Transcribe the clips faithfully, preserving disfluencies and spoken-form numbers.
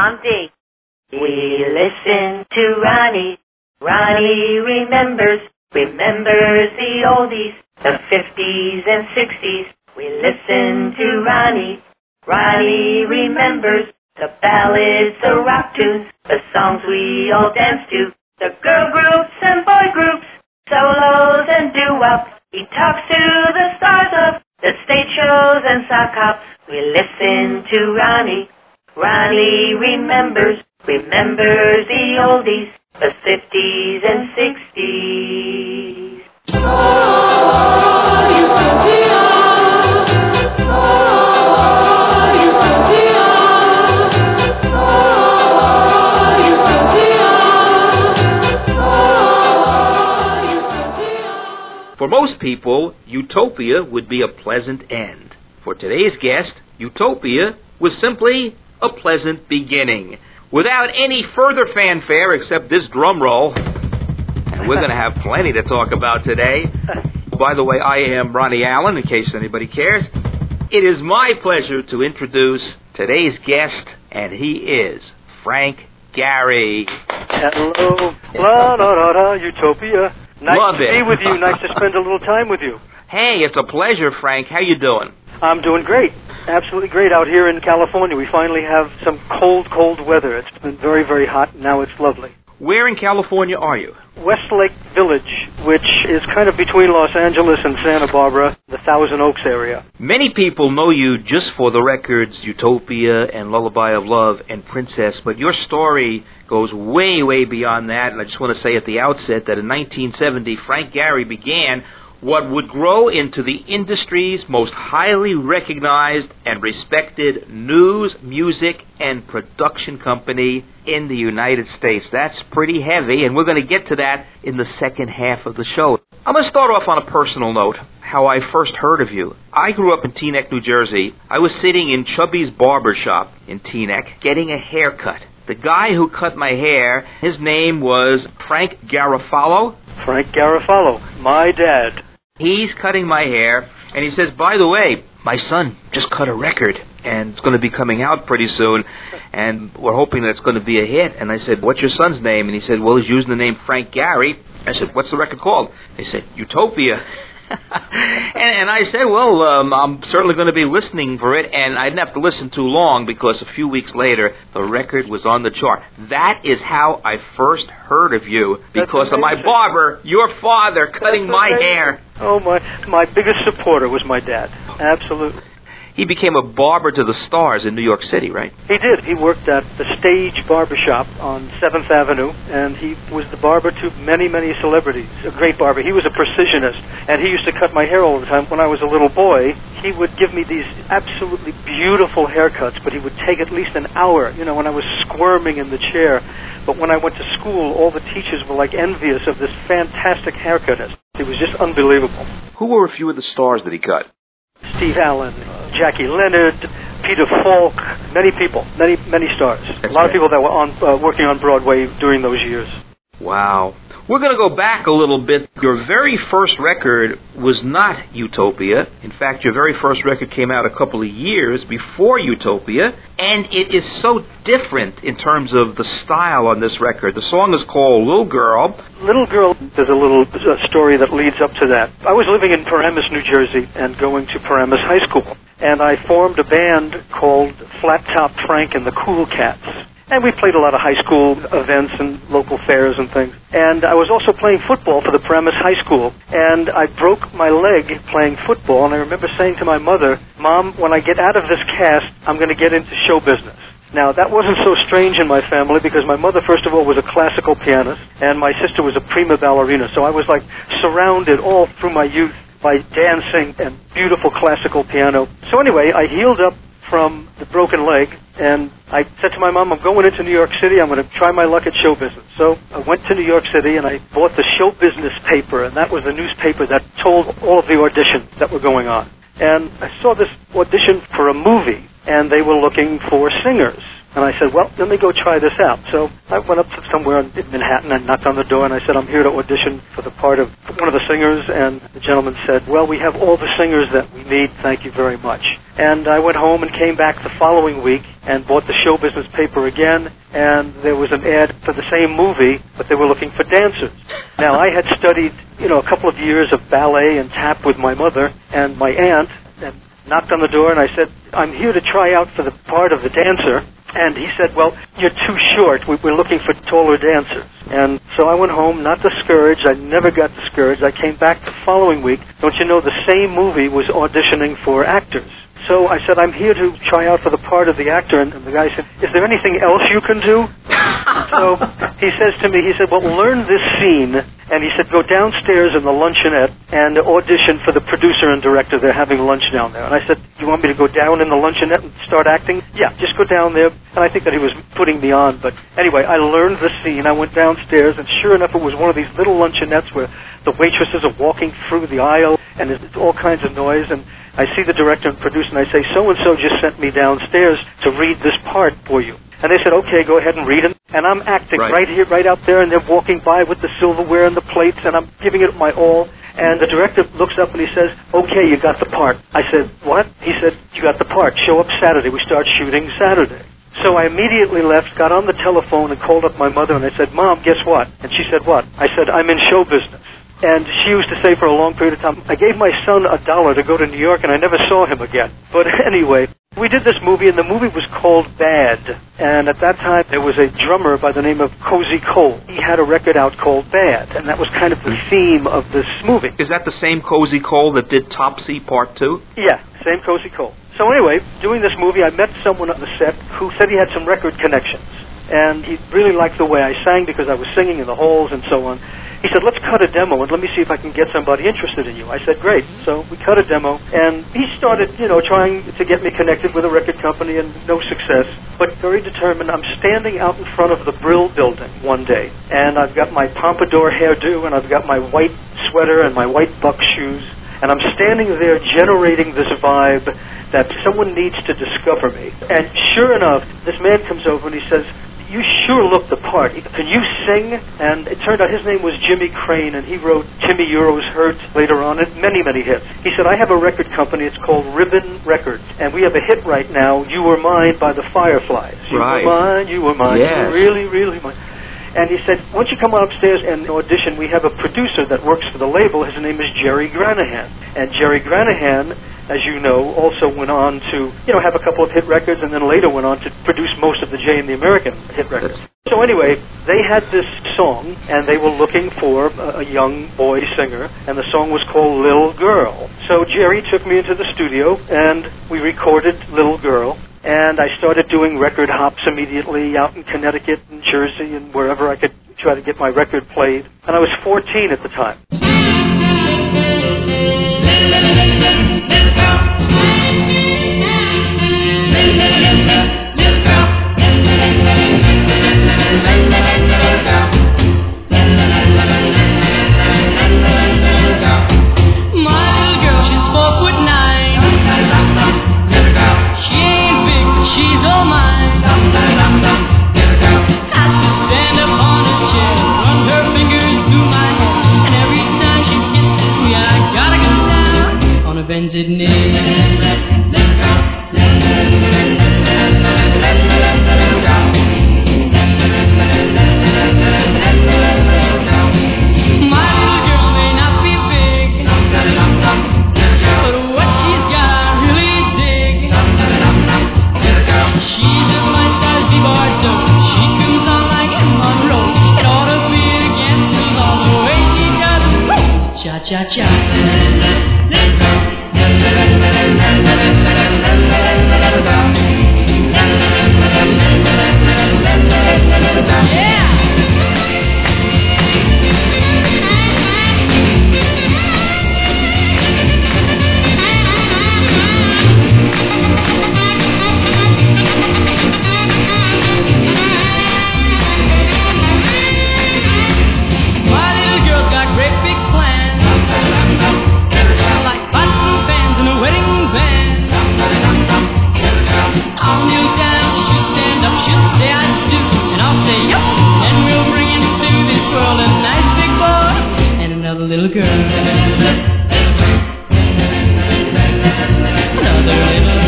I'm Dee. We listen to Ronnie. Ronnie remembers, remembers the oldies, the fifties and sixties. We listen to Ronnie. Ronnie remembers the ballads, the rock tunes, the songs we all dance to, the girl groups and boy groups, solos and doo-wop. He talks to the stars of the stage shows and sock hops. We listen to Ronnie. Ronnie remembers, remembers the oldies, the fifties and sixties. Oh, Utopia. Oh, Utopia. Oh, Utopia. Oh, Utopia. For most people, utopia would be a pleasant end. For today's guest, utopia was simply a pleasant beginning. Without any further fanfare except this drum roll, and we're going to have plenty to talk about today. By the way, I am Ronnie Allen, in case anybody cares. It is my pleasure to introduce today's guest, and he is Frank Gehry. Hello. La, la, la, la, Utopia. Nice Love to it. be with you. Nice to spend a little time with you. Hey, it's a pleasure, Frank. How you doing? I'm doing great. Absolutely great out here in California. We finally have some cold, cold weather. It's been very, very hot. Now it's lovely. Where in California are you? Westlake Village, which is kind of between Los Angeles and Santa Barbara, the Thousand Oaks area. Many people know you just for the records Utopia and Lullaby of Love and Princess, but your story goes way, way beyond that. And I just want to say at the outset that in nineteen seventy, Frank Gehry began what would grow into the industry's most highly recognized and respected news, music, and production company in the United States. That's pretty heavy, and we're going to get to that in the second half of the show. I'm going to start off on a personal note, how I first heard of you. I grew up in Teaneck, New Jersey. I was sitting in Chubby's Barber Shop in Teaneck getting a haircut. The guy who cut my hair, his name was Frank Garofalo. Frank Garofalo, my dad. He's cutting my hair, and he says, by the way, my son just cut a record, and it's going to be coming out pretty soon, and we're hoping that it's going to be a hit. And I said, what's your son's name? And he said, well, he's using the name Frank Gehry. I said, what's the record called? He said, Utopia. and, and I said, well, um, I'm certainly going to be listening for it, and I didn't have to listen too long because a few weeks later, the record was on the chart. That is how I first heard of you, because of my barber, your father, cutting my hair. Oh, my, my biggest supporter was my dad. Absolutely. He became a barber to the stars in New York City, right? He did. He worked at the Stage Barbershop on seventh Avenue, and he was the barber to many, many celebrities. A great barber. He was a precisionist, and he used to cut my hair all the time. When I was a little boy, he would give me these absolutely beautiful haircuts, but he would take at least an hour, you know, when I was squirming in the chair. But when I went to school, all the teachers were like envious of this fantastic haircutist. It was just unbelievable. Who were a few of the stars that he cut? Steve Allen, Jackie Leonard, Peter Falk, many people, many many stars. That's a lot right. of people that were on uh, working on Broadway during those years. Wow. We're going to go back a little bit. Your very first record was not Utopia. In fact, your very first record came out a couple of years before Utopia, and it is so different in terms of the style on this record. The song is called Little Girl. Little Girl, there's a little uh, story that leads up to that. I was living in Paramus, New Jersey, and going to Paramus High School, and I formed a band called Flat Top Frank and the Cool Cats. And we played a lot of high school events and local fairs and things. And I was also playing football for the Paramus High School. And I broke my leg playing football. And I remember saying to my mother, Mom, when I get out of this cast, I'm going to get into show business. Now, that wasn't so strange in my family because my mother, first of all, was a classical pianist. And my sister was a prima ballerina. So I was like surrounded all through my youth by dancing and beautiful classical piano. So anyway, I healed up from the broken leg, and I said to my mom, I'm going into New York City, I'm going to try my luck at show business. So I went to New York City, and I bought the show business paper, and that was the newspaper that told all of the auditions that were going on. And I saw this audition for a movie, and they were looking for singers. And I said, well, let me go try this out. So I went up to somewhere in Manhattan and knocked on the door, and I said, I'm here to audition for the part of one of the singers. And the gentleman said, well, we have all the singers that we need. Thank you very much. And I went home and came back the following week and bought the show business paper again, and there was an ad for the same movie, but they were looking for dancers. Now, I had studied, you know, a couple of years of ballet and tap with my mother and my aunt, and knocked on the door, and I said, I'm here to try out for the part of the dancer. And he said, well, you're too short. We're looking for taller dancers. And so I went home, not discouraged. I never got discouraged. I came back the following week. Don't you know, the same movie was auditioning for actors. So I said, I'm here to try out for the part of the actor. And the guy said, is there anything else you can do? So he says to me, he said, well, learn this scene. And he said, go downstairs in the luncheonette and audition for the producer and director. They're having lunch down there. And I said, do you want me to go down in the luncheonette and start acting? Yeah, just go down there. And I think that he was putting me on. But anyway, I learned the scene. I went downstairs, and sure enough, it was one of these little luncheonettes where the waitresses are walking through the aisle, and there's all kinds of noise. And I see the director and producer, and I say, so-and-so just sent me downstairs to read this part for you. And they said, okay, go ahead and read it. And I'm acting right. right here, right out there, and they're walking by with the silverware and the plates, and I'm giving it my all. And the director looks up and he says, okay, you got the part. I said, what? He said, you got the part. Show up Saturday. We start shooting Saturday. So I immediately left, got on the telephone, and called up my mother, and I said, Mom, guess what? And she said, what? I said, I'm in show business. And she used to say for a long period of time, I gave my son a dollar to go to New York, and I never saw him again. But anyway, we did this movie, and the movie was called Bad. And at that time, there was a drummer by the name of Cozy Cole. He had a record out called Bad, and that was kind of the theme of this movie. Is that the same Cozy Cole that did Topsy Part two? Yeah, same Cozy Cole. So anyway, doing this movie, I met someone on the set who said he had some record connections. And he really liked the way I sang because I was singing in the halls and so on. He said, let's cut a demo and let me see if I can get somebody interested in you. I said, great. So we cut a demo, and he started, you know, trying to get me connected with a record company, and no success, but very determined. I'm standing out in front of the Brill building one day, and I've got my pompadour hairdo, and I've got my white sweater and my white buck shoes, and I'm standing there generating this vibe that someone needs to discover me. And sure enough, this man comes over and he says, you sure look the part. Can you sing? And it turned out his name was Jimmy Crane, and he wrote Timmy Euro's Hurt later on, and many, many hits. He said, I have a record company. It's called Ribbon Records, and we have a hit right now, You Were Mine by the Fireflies. You right. were mine, you were mine, yes. you were really, really mine. And he said, once you come upstairs and audition, we have a producer that works for the label. His name is Jerry Granahan. And Jerry Granahan, as you know, also went on to, you know, have a couple of hit records, and then later went on to produce most of the Jay and the American hit records. So anyway, they had this song, and they were looking for a, a young boy singer, and the song was called Little Girl. So Jerry took me into the studio, and we recorded Little Girl. And I started doing record hops immediately out in Connecticut and Jersey and wherever I could try to get my record played. And I was fourteen at the time. Stand upon a chair, run her fingers through my hair, and every time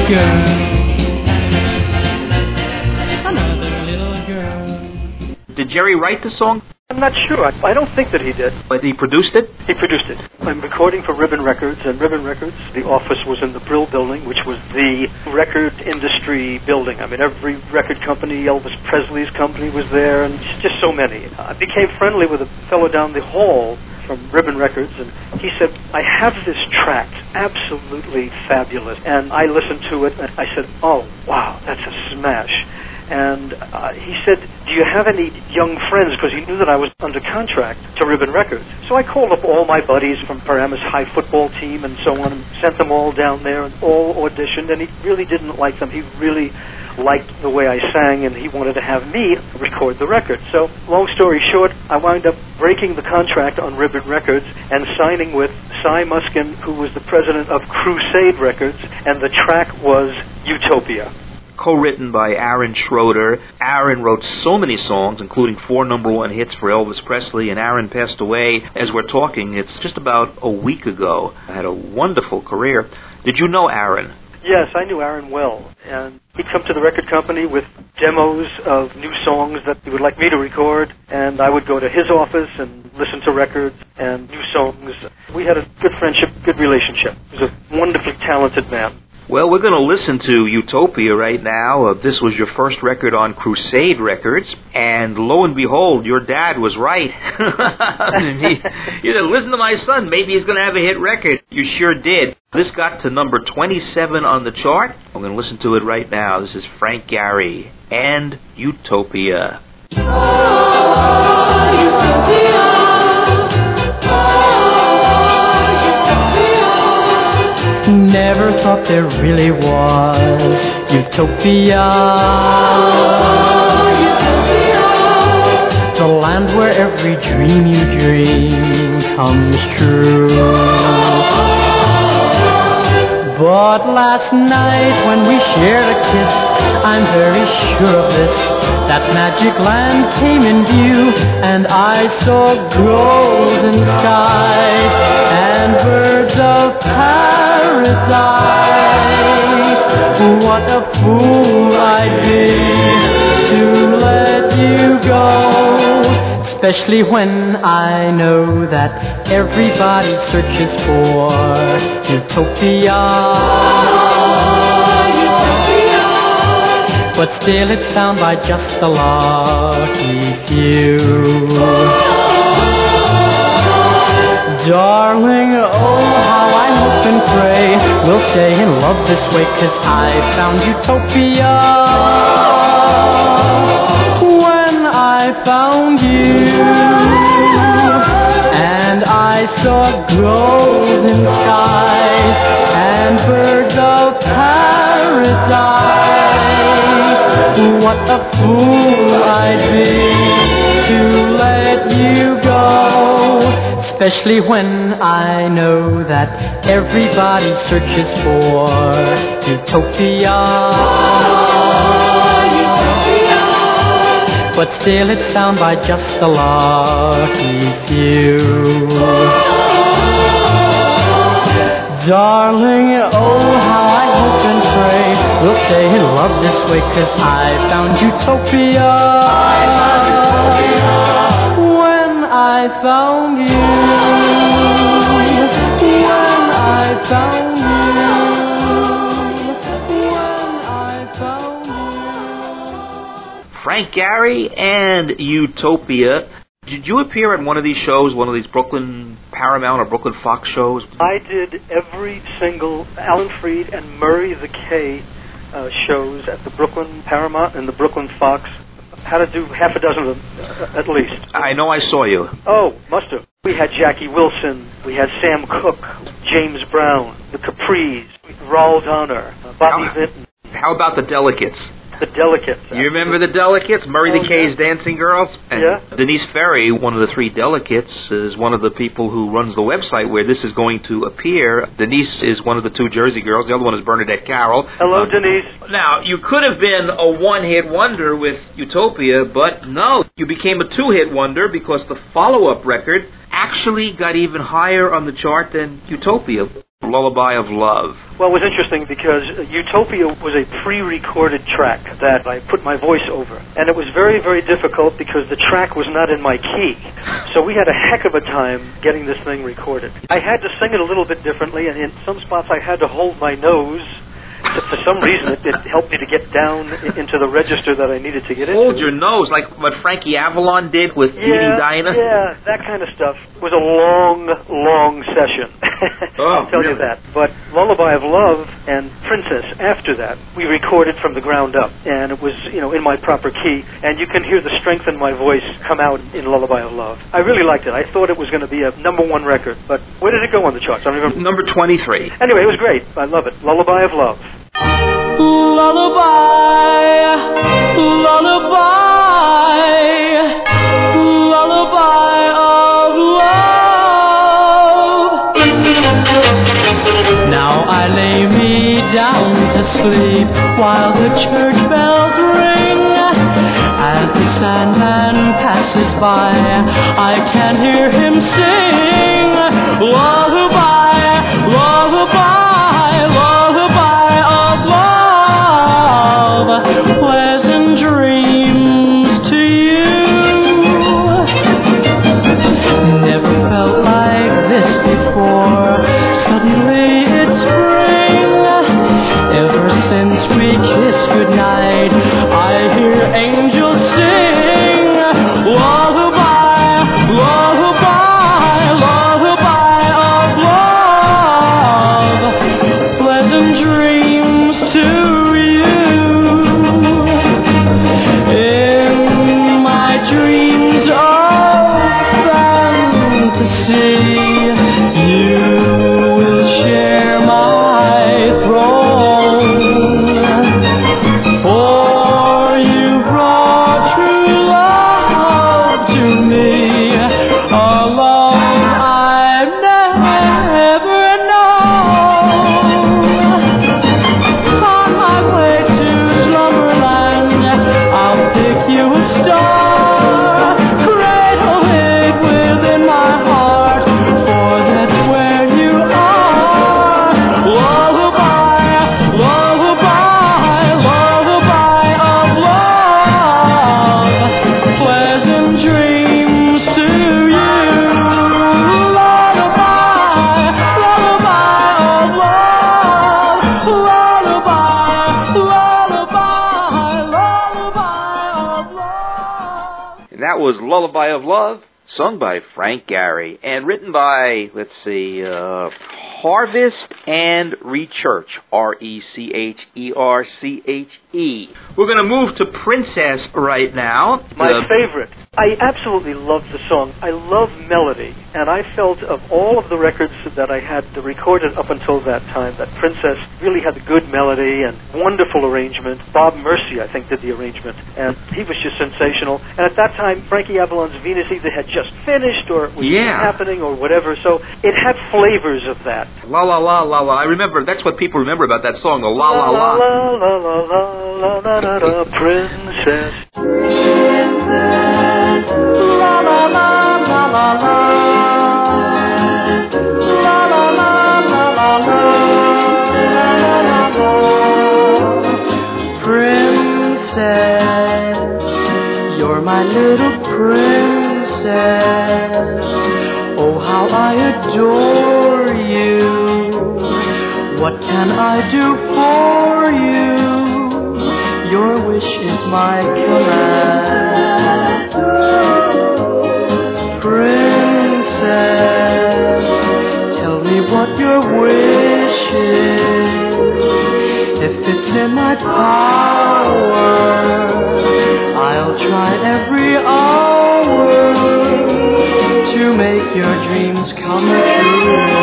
girl. Another little girl. Did Jerry write the song? I'm not sure. I, I don't think that he did. But he produced it? He produced it. I'm recording for Ribbon Records, and Ribbon Records, the office was in the Brill Building, which was the record industry building. I mean, every record company, Elvis Presley's company was there, and just so many. I became friendly with a fellow down the hall from Ribbon Records, and he said, I have this track, absolutely fabulous. And I listened to it, and I said, oh, wow, that's a smash. And uh, he said, do you have any young friends? Because he knew that I was under contract to Ribbon Records. So I called up all my buddies from Paramus High football team and so on, and sent them all down there, and all auditioned, and he really didn't like them. He really liked the way I sang, and he wanted to have me record the record. So, long story short, I wound up breaking the contract on Ribbon Records and signing with Cy Muskin, who was the president of Crusade Records, and the track was Utopia. Co-written by Aaron Schroeder. Aaron wrote so many songs, including four number one hits for Elvis Presley, and Aaron passed away as we're talking. It's just about a week ago. Had a wonderful career. Did you know Aaron? Yes, I knew Aaron well, and he'd come to the record company with demos of new songs that he would like me to record, and I would go to his office and listen to records and new songs. We had a good friendship, good relationship. He was a wonderfully talented man. Well, we're going to listen to Utopia right now. Uh, this was your first record on Crusade Records, and lo and behold, your dad was right. he, he said, listen to my son, maybe he's going to have a hit record. You sure did. This got to number twenty-seven on the chart. I'm going to listen to it right now. This is Frank Gehry and Utopia. Oh, Utopia. Never thought there really was Utopia. Utopia. The land where every dream you dream comes true. But last night when we shared a kiss, I'm very sure of this, that magic land came in view, and I saw golden skies and birds of paradise. What a fool I'd be to let you go, especially when I know that everybody searches for Utopia. Utopia. But still it's found by just a lucky few. Darling, oh how I hope and pray we'll stay in love this way, 'cause I found Utopia. When I found you, and I saw golden skies and birds of paradise, what a fool I'd be to let you go, especially when I know that everybody searches for Utopia. Utopia. But still it's found by just a lucky few. Darling, oh how I hope and pray we'll stay in love this way, 'cause I found Utopia. I found Utopia. When I found you, when I found you, when I found you. Frank Gehry and Utopia. Did you appear at one of these shows, one of these Brooklyn Paramount or Brooklyn Fox shows? I did every single Alan Freed and Murray the K uh, shows at the Brooklyn Paramount and the Brooklyn Fox. Had to do half a dozen of them, uh, at least. I know I saw you. Oh, must have. We had Jackie Wilson, we had Sam Cooke, James Brown, the Capris, Raul Donner, uh, Bobby How- Vinton. How about the Delegates? The Delegates. You remember the Delegates? Murray Oh, the K's yeah. Dancing Girls? And Yeah. Denise Ferry, one of the three Delegates, is one of the people who runs the website where this is going to appear. Denise is one of the two Jersey girls. The other one is Bernadette Carroll. Hello, Uh, Denise. Now, you could have been a one-hit wonder with Utopia, but no, you became a two-hit wonder because the follow-up record actually got even higher on the chart than Utopia. Lullaby of Love? Well, it was interesting because Utopia was a pre-recorded track that I put my voice over. And it was very, very difficult because the track was not in my key. So we had a heck of a time getting this thing recorded. I had to sing it a little bit differently, and in some spots I had to hold my nose. For some reason, it, it helped me to get down into the register that I needed to get into. Hold your nose, like what Frankie Avalon did with yeah, Edie Dinah? Yeah, that kind of stuff. It was a long, long session. Oh, I'll tell really? you that. But Lullaby of Love and Princess, after that, we recorded from the ground up. And it was, you know, in my proper key. And you can hear the strength in my voice come out in Lullaby of Love. I really liked it. I thought it was going to be a number one record. But where did it go on the charts? I don't remember. Number twenty-three. Anyway, it was great. I love it. Lullaby of Love. Lullaby, lullaby, lullaby of love. Now I lay me down to sleep while the church bells ring. As the Sandman passes by, I can hear him sing. Lullaby, lullaby, lullaby of love. Pleasant dreams to you. Never felt like this before. Suddenly it's spring. Ever since we kissed goodnight, I hear angels sing. Lullaby, lullaby, lullaby of love. Pleasant dreams to you. In my dreams of fantasy, you will share my throne. For you brought true love to me, a love I've never known. On my way to slumberland, I'll pick you a star, cradle it within my heart, for that's where you are. Lullaby, lullaby, lullaby of love. Pleasant dreams to you. Lullaby, lullaby of love. Lullaby, lullaby, lullaby of love. And that was Lullaby of Love, sung by Frank Gehry, and written by, let's see, uh, Harvest and Rechurch, R E C H E R C H E. We're going to move to Princess right now. My The- favorite. I absolutely love the song. I love melody, and I felt of all of the records that I had recorded up until that time, that Princess really had a good melody and wonderful arrangement. Bob Mercy, I think, did the arrangement, and he was just sensational. And at that time, Frankie Avalon's Venus either had just finished or it was Yeah. happening or whatever, so it had flavors of that. La la la la la. I remember, that's what people remember about that song, the la la la. La la la la la la la la la Princess. La la la la la la. La la la la la la. Princess, you're my little princess. Oh, how I adore you. What can I do for you? Your wish is my command. Princess, tell me what your wish is. If it's in my power, I'll try every hour to make your dreams come true.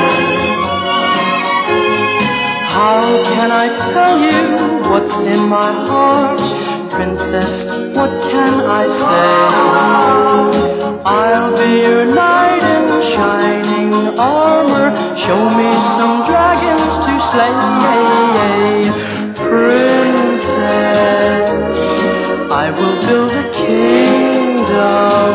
How can I tell you what's in my heart? Princess, what can I say? I'll be your knight in shining armor. Show me some dragons to slay. Princess, I will build a kingdom.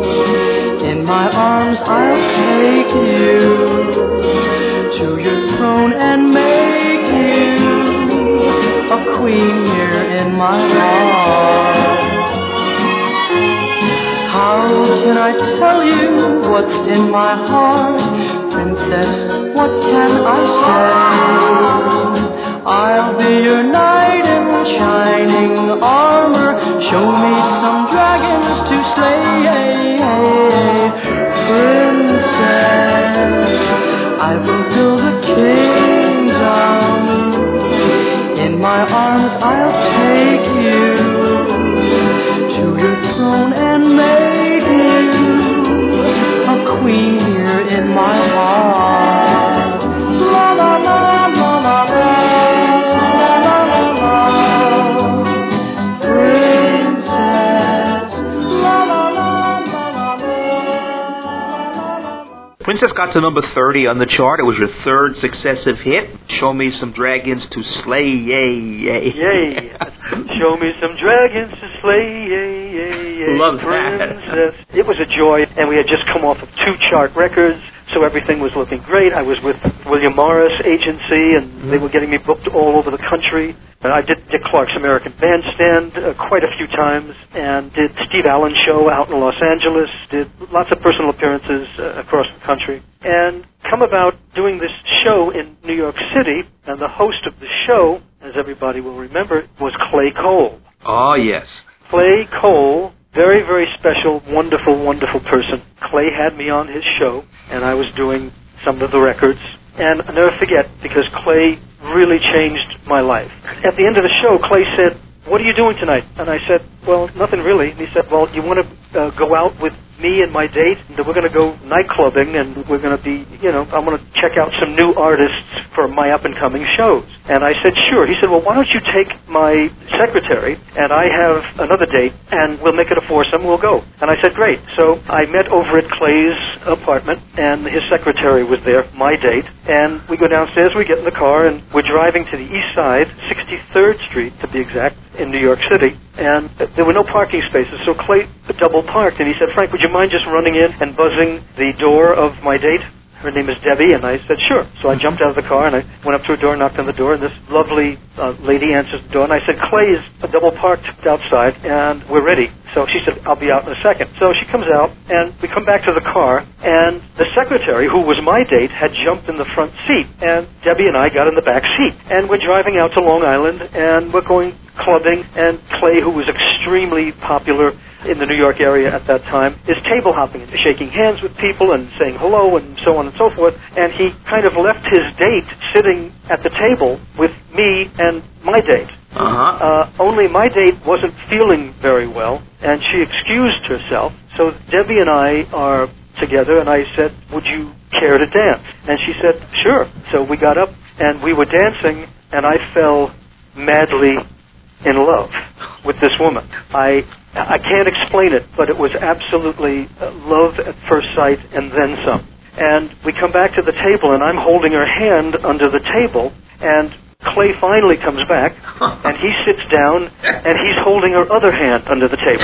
In my arms I'll take you to your throne queen here in my heart. How can I tell you what's in my heart? Princess, what can I say? I'll be your knight in shining armor. Show me some dragons to slay. Princess, I will build a kingdom. In my arms I'll take you to your throne and make you a queen here in my heart. La la la la la la. Princess got to number thirty on the chart. It was her third successive hit. Show me some dragons to slay, yay, yay. Yay. Show me some dragons to slay, yay, yay, yay. Love Princess. That. It was a joy, and we had just come off of two chart records, so everything was looking great. I was with William Morris Agency, and mm-hmm. they were getting me booked all over the country. And I did Dick Clark's American Bandstand uh, quite a few times, and did Steve Allen show out in Los Angeles, did lots of personal appearances uh, across the country, and come about doing this show in New York City, and the host of the show, as everybody will remember, was Clay Cole. Oh, yes. Clay Cole, very, very special, wonderful, wonderful person. Clay had me on his show, and I was doing some of the records. And I'll never forget, because Clay really changed my life. At the end of the show, Clay said, "What are you doing tonight?" And I said, "Well, nothing really." And he said, "Well, you want to uh, go out with me and my date? And we're going to go nightclubbing, and we're going to be, you know, I'm going to check out some new artists for my up-and-coming shows." And I said, "Sure." He said, "Well, why don't you take my secretary, and I have another date, and we'll make it a foursome, we'll go." And I said, "Great." So I met over at Clay's apartment, and his secretary was there, my date, and we go downstairs, we get in the car, and we're driving to the east side, sixty-third Street to be exact, in New York City, and there were no parking spaces, so Clay double parked, and he said, "Frank, would you mind just running in and buzzing the door of my date? Her name is Debbie." And I said, "Sure." So I jumped out of the car, and I went up to her door, knocked on the door, and this lovely uh, lady answers the door, and I said, "Clay is double parked outside, and we're ready." So she said, "I'll be out in a second." So she comes out, and we come back to the car, and the secretary, who was my date, had jumped in the front seat, and Debbie and I got in the back seat, and we're driving out to Long Island, and we're going clubbing, and Clay, who was extremely popular in the New York area at that time, is table hopping and shaking hands with people and saying hello and so on and so forth, and he kind of left his date sitting at the table with me and my date. Uh-huh. Uh, only my date wasn't feeling very well, and she excused herself, so Debbie and I are together, and I said, "Would you care to dance?" And she said, "Sure." So we got up, and we were dancing, and I fell madly in love with this woman. I I can't explain it, but it was absolutely love at first sight and then some. And we come back to the table, and I'm holding her hand under the table, and Clay finally comes back, and he sits down, and he's holding her other hand under the table.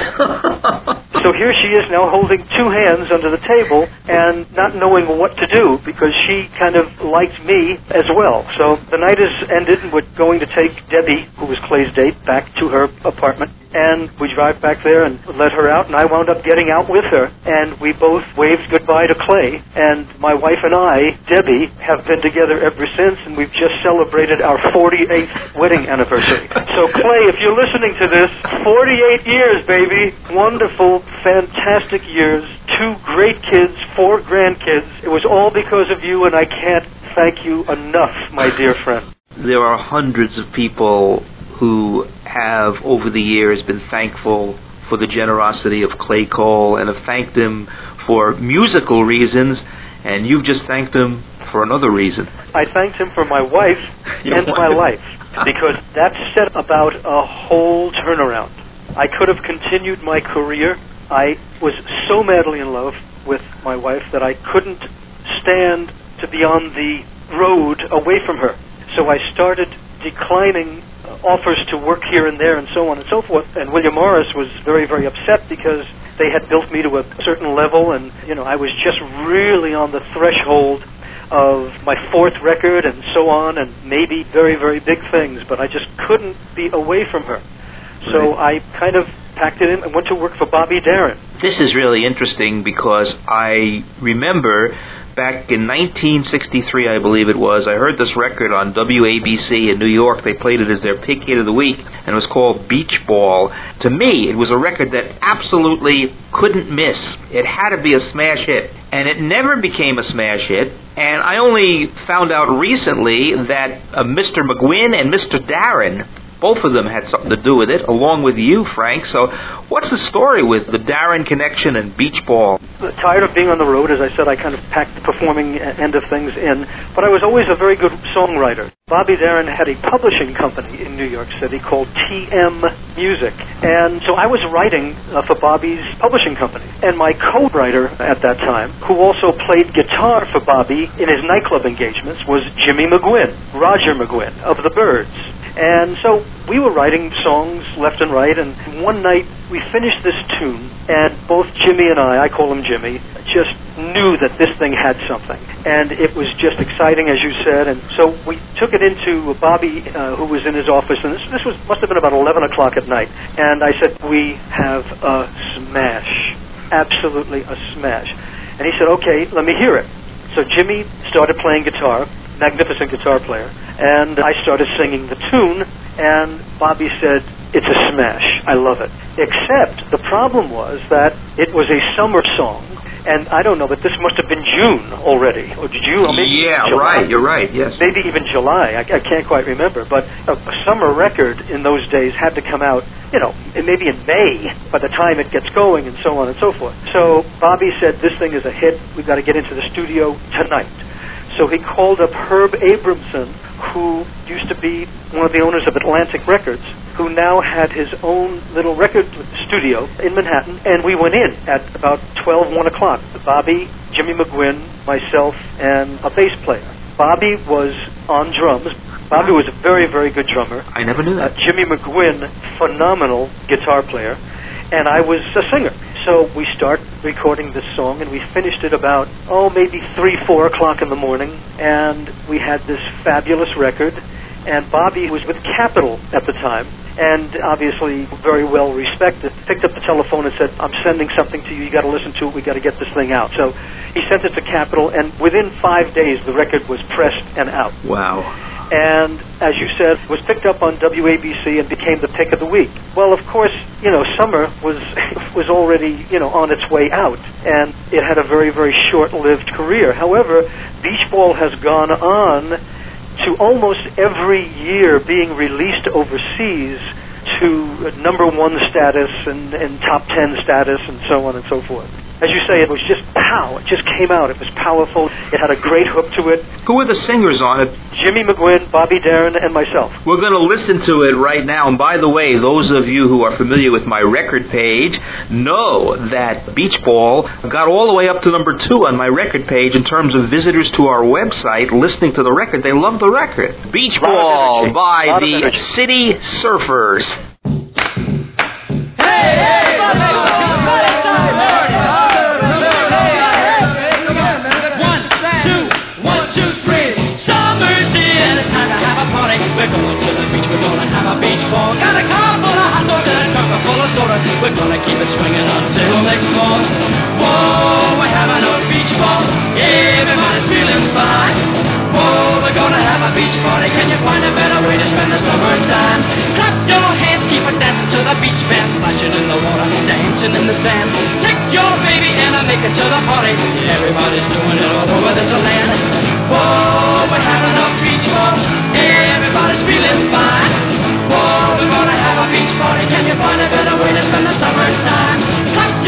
So here she is now holding two hands under the table and not knowing what to do because she kind of liked me as well. So the night is ended, and we're going to take Debbie, who was Clay's date, back to her apartment. And we drive back there and let her out, and I wound up getting out with her, and we both waved goodbye to Clay. And my wife and I, Debbie, have been together ever since, and we've just celebrated our forty-eighth wedding anniversary. So Clay, if you're listening to this, forty-eight years, baby. Wonderful, fantastic years. Two great kids, four grandkids. It was all because of you, and I can't thank you enough, my dear friend. There are hundreds of people who have, over the years, been thankful for the generosity of Clay Cole and have thanked him for musical reasons, and you've just thanked him for another reason. I thanked him for my wife and my life, because that set about a whole turnaround. I could have continued my career. I was so madly in love with my wife that I couldn't stand to be on the road away from her. So I started declining offers to work here and there and so on and so forth. And William Morris was very, very upset because they had built me to a certain level, and, you know, I was just really on the threshold of my fourth record and so on, and maybe very, very big things, but I just couldn't be away from her. So I kind of packed it in and went to work for Bobby Darin. This is really interesting because I remember back in nineteen sixty-three, I believe it was, I heard this record on W A B C in New York. They played it as their Pick Hit of the Week, and it was called Beach Ball. To me, it was a record that absolutely couldn't miss. It had to be a smash hit, and it never became a smash hit. And I only found out recently that uh, Mister McGuinn and Mister Darin, both of them had something to do with it, along with you, Frank. So what's the story with the Darin connection and Beach Ball? Tired of being on the road, as I said, I kind of packed the performing end of things in, but I was always a very good songwriter. Bobby Darin had a publishing company in New York City called T M Music, and so I was writing uh, for Bobby's publishing company. And my co-writer at that time, who also played guitar for Bobby in his nightclub engagements, was Jimmy McGuinn, Roger McGuinn of the Byrds. And so we were writing songs left and right, and one night we finished this tune, and both Jimmy and I, I call him Jimmy, just knew that this thing had something. And it was just exciting, as you said, and so we took it into Bobby, uh, who was in his office, and this, this was must have been about eleven o'clock at night, and I said, we have a smash, absolutely a smash. And he said, okay, let me hear it. So Jimmy started playing guitar, magnificent guitar player, and I started singing the tune, and Bobby said, it's a smash, I love it. Except the problem was that it was a summer song, and I don't know, but this must have been June already, or did you? Or maybe yeah, July. Right, you're right, yes. Maybe even July, I, I can't quite remember, but a, a summer record in those days had to come out, you know, maybe in May, by the time it gets going, and so on and so forth. So Bobby said, this thing is a hit, we've got to get into the studio tonight. So he called up Herb Abramson, who used to be one of the owners of Atlantic Records, who now had his own little record studio in Manhattan, and we went in at about twelve, one o'clock. Bobby, Jimmy McGuinn, myself, and a bass player. Bobby was on drums. Bobby was a very, very good drummer. I never knew that. Uh, Jimmy McGuinn, phenomenal guitar player, and I was a singer. So we start recording this song, and we finished it about, oh, maybe three, four o'clock in the morning, and we had this fabulous record, and Bobby was with Capitol at the time, and obviously very well respected, picked up the telephone and said, I'm sending something to you, you got to listen to it, we got to get this thing out. So he sent it to Capitol, and within five days, the record was pressed and out. Wow. And, as you said, was picked up on W A B C and became the pick of the week. Well, of course, you know, summer was was already, you know, on its way out, and it had a very, very short-lived career. However, Beach Ball has gone on to almost every year being released overseas to number one status and, and top ten status and so on and so forth. As you say, it was just pow. It just came out. It was powerful. It had a great hook to it. Who are the singers on it? Jimmy McGuinn, Bobby Darin, and myself. We're going to listen to it right now. And by the way, those of you who are familiar with my record page know that Beach Ball got all the way up to number two on my record page in terms of visitors to our website listening to the record. They love the record. Beach Ball by the City Surfers. Hey, hey, hey, we're going to the beach, we're going to have a beach ball. Got a car full of hot dogs and a truck full of soda. We're going to keep it swinging until next fall. Whoa, we're having a beach ball. Everybody's feeling fine. Whoa, we're going to have a beach party. Can you find a better way to spend the summertime? Clap your hands, keep it dancing to the beach band. Splashing in the water, dancing in the sand. Take your baby and make it to the party. Everybody's doing it all over this land. Whoa, we're having a beach ball. Everybody's feeling fine. Whoa, we're gonna have a beach party. Can you find a better way to spend the summertime? Clap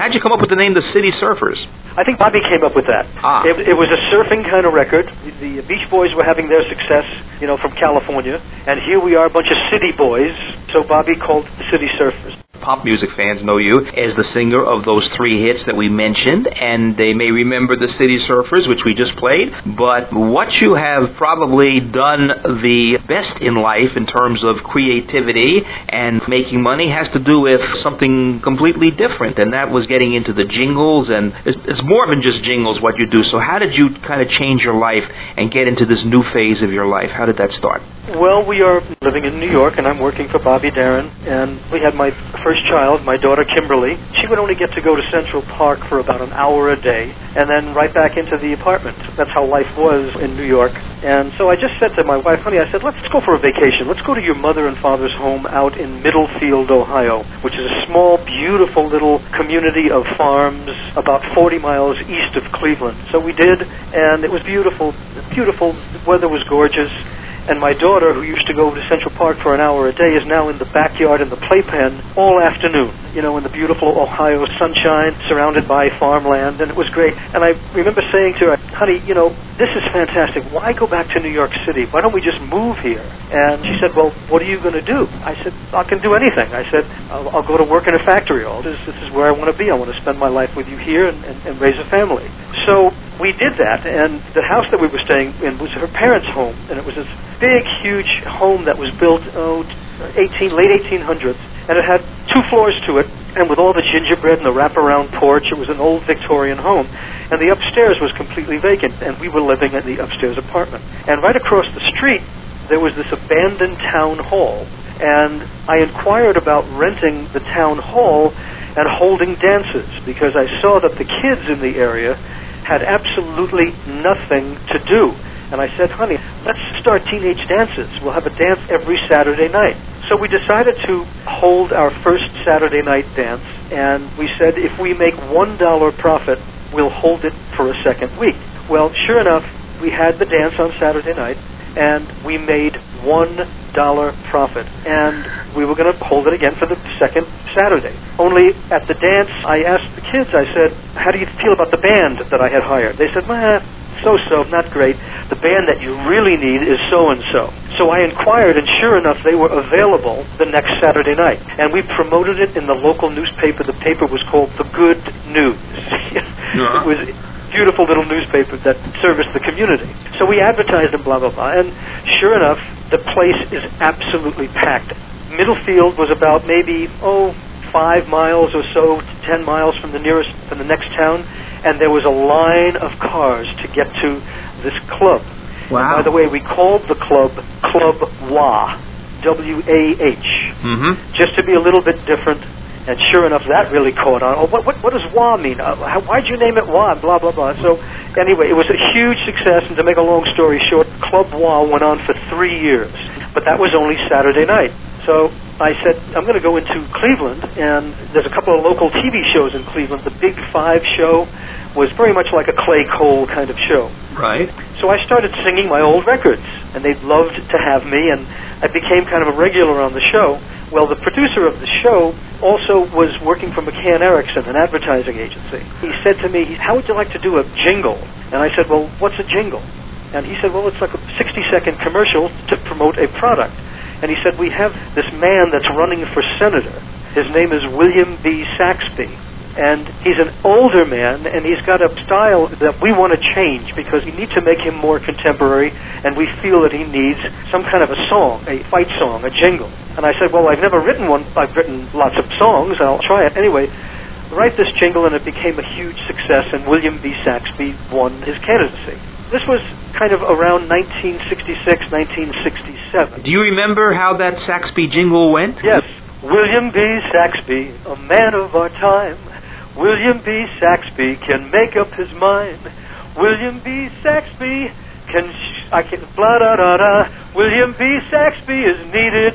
how'd you come up with the name the City Surfers? I think Bobby came up with that. Ah. It, it was a surfing kind of record. The, the Beach Boys were having their success, you know, from California, and here we are, a bunch of city boys, so Bobby called the City Surfers. Pop music fans know you as the singer of those three hits that we mentioned, and they may remember the City Surfers, which we just played, but what you have probably done the best in life in terms of creativity and making money has to do with something completely different, and that was getting into the jingles, and it's, it's more than just jingles what you do. So how did you kind of change your life and get into this new phase of your life? How did that start? Well, we are living in New York, and I'm working for Bobby Darin, and we had my first child, my daughter Kimberly. She would only get to go to Central Park for about an hour a day, and then right back into the apartment. That's how life was in New York. And so I just said to my wife, honey, I said, let's go for a vacation. Let's go to your mother and father's home out in Middlefield, Ohio, which is a small, beautiful little community of farms about forty miles east of Cleveland. So we did, and it was beautiful. Beautiful. The weather was gorgeous. And my daughter, who used to go to Central Park for an hour a day, is now in the backyard in the playpen all afternoon, you know, in the beautiful Ohio sunshine, surrounded by farmland, and it was great. And I remember saying to her, honey, you know, this is fantastic. Why go back to New York City? Why don't we just move here? And she said, well, what are you going to do? I said, I can do anything. I said, I'll, I'll go to work in a factory. All this, this is where I want to be. I want to spend my life with you here and, and, and raise a family. So we did that, and the house that we were staying in was her parents' home, and it was this big, huge home that was built, oh, eighteen, late eighteen hundreds, and it had two floors to it, and with all the gingerbread and the wraparound porch, it was an old Victorian home, and the upstairs was completely vacant, and we were living in the upstairs apartment. And right across the street, there was this abandoned town hall, and I inquired about renting the town hall and holding dances, because I saw that the kids in the area had absolutely nothing to do. And I said, honey, let's start teenage dances. We'll have a dance every Saturday night. So we decided to hold our first Saturday night dance, and we said if we make one dollar profit, we'll hold it for a second week. Well, sure enough, we had the dance on Saturday night, and we made one dollar profit. And we were going to hold it again for the second Saturday. Only at the dance, I asked the kids, I said, how do you feel about the band that I had hired? They said, well, so-so, not great. The band that you really need is so-and-so. So I inquired, and sure enough, they were available the next Saturday night. And we promoted it in the local newspaper. The paper was called The Good News. Uh-huh. It was a beautiful little newspaper that serviced the community. So we advertised and blah, blah, blah. And sure enough, the place is absolutely packed. Middlefield was about maybe, oh, five miles or so, ten miles from the nearest, from the next town, and there was a line of cars to get to this club. Wow. And by the way, we called the club Club W A H, W A H, mm-hmm. just to be a little bit different. And sure enough, that really caught on. Oh, what what, what does W A mean? Uh, how, why'd you name it W A? Blah, blah, blah. So anyway, it was a huge success, and to make a long story short, Club W A went on for three years. But that was only Saturday night. So I said, I'm going to go into Cleveland, and there's a couple of local T V shows in Cleveland. The Big Five show was very much like a Clay Cole kind of show. Right. So I started singing my old records, and they loved to have me, and I became kind of a regular on the show. Well, the producer of the show also was working for McCann Erickson, an advertising agency. He said to me, how would you like to do a jingle? And I said, well, what's a jingle? And he said, well, it's like a sixty-second commercial to promote a product. And he said, we have this man that's running for senator. His name is William B. Saxby. And he's an older man, and he's got a style that we want to change because we need to make him more contemporary, and we feel that he needs some kind of a song, a fight song, a jingle. And I said, well, I've never written one. I've written lots of songs, and I'll try it. Anyway, write this jingle, and it became a huge success, and William B. Saxby won his candidacy. This was kind of around nineteen sixty-six, nineteen sixty-seven. Do you remember how that Saxby jingle went? Yes. William B. Saxby, a man of our time. William B. Saxby can make up his mind. William B. Saxby can... Sh- I can... Blah, da, da, da. William B. Saxby is needed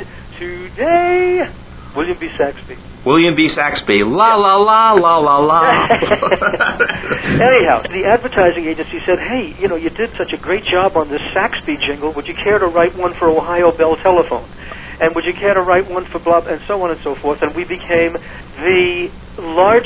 today. William B. Saxby. William B. Saxby. La, la, la, la, la, la. Anyhow, the advertising agency said, hey, you know, you did such a great job on this Saxby jingle. Would you care to write one for Ohio Bell Telephone? And would you care to write one for blah, and so on and so forth. And we became the largest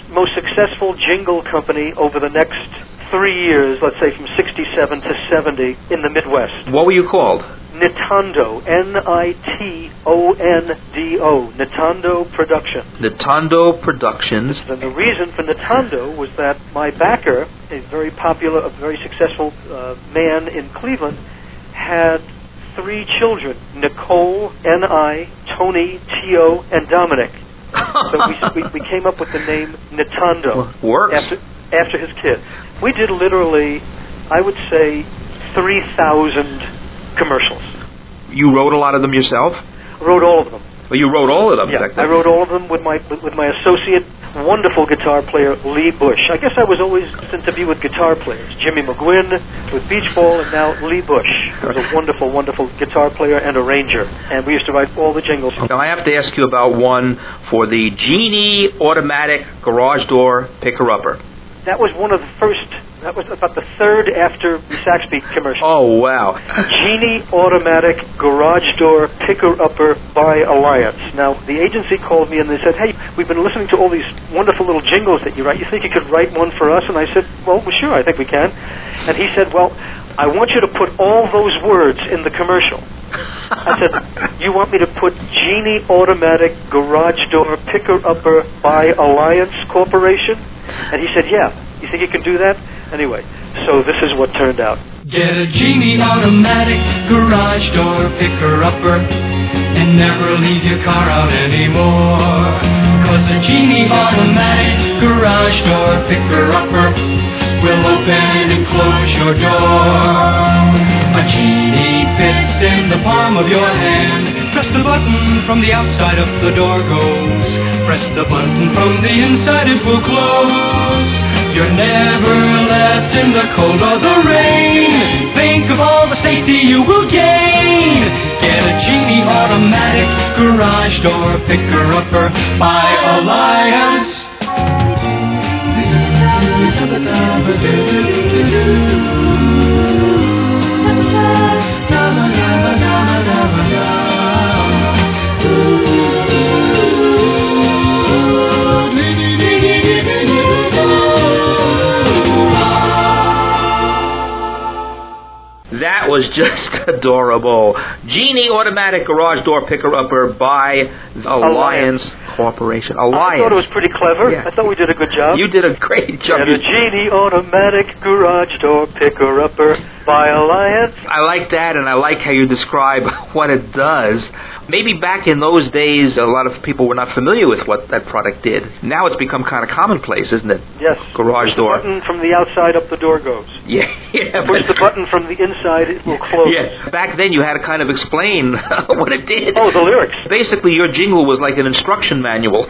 most successful jingle company over the next three years, let's say from sixty-seven to seventy in the Midwest. What were you called? Nintendo, N I T O N D O, Nintendo Productions. Nintendo Productions. And the reason for Nintendo was that my backer, a very popular, a very successful uh, man in Cleveland, had three children, Nicole, N I, Tony, T O, and Dominic. So we, we, we came up with the name Nintendo. Works. After, after his kid. We did literally, I would say, three thousand commercials. You wrote a lot of them yourself? Wrote all of them. Well, you wrote all of them. Yeah, I wrote all of them with my with my associate, wonderful guitar player, Lee Bush. I guess I was always sent to be with guitar players. Jimmy McGuinn with Beach Ball, and now Lee Bush. He was a wonderful, wonderful guitar player and arranger. And we used to write all the jingles. Now, I have to ask you about one for the Genie Automatic Garage Door Picker-Upper. That was one of the first, that was about the third after the Saxby commercial. Oh, wow. Genie Automatic Garage Door Picker-Upper by Alliance. Now, the agency called me and they said, hey, we've been listening to all these wonderful little jingles that you write. You think you could write one for us? And I said, well, well sure, I think we can. And he said, well, I want you to put all those words in the commercial. I said, you want me to put Genie Automatic Garage Door Picker-Upper by Alliance Corporation? And he said, yeah. You think you can do that? Anyway, so this is what turned out. Get a Genie Automatic Garage Door Picker-Upper and never leave your car out anymore. 'Cause a Genie Automatic Garage Door Picker-Upper will open and close your door. A Genie fits in the palm of your hand. Press the button from the outside up the door goes. Press the button from the inside it will close. You're never left in the cold or the rain. Think of all the safety you will gain. Get a Genie Automatic Garage Door Picker-Upper by Alliance. That was just adorable. Genie Automatic Garage Door Picker-Upper by Alliance, Alliance Corporation. Alliance. I thought it was pretty clever. Yeah. I thought we did a good job. You did a great job. And a Genie Automatic Garage Door Picker-Upper by Alliance. I like that, and I like how you describe what it does. Maybe back in those days, a lot of people were not familiar with what that product did. Now it's become kind of commonplace, isn't it? Yes. Garage Push door. The button from the outside up the door goes. Yeah. yeah Push the button from the inside, it will close. Yeah. Back then, you had to kind of explain what it did. Oh, the lyrics. Basically, your jingle was like an instruction manual.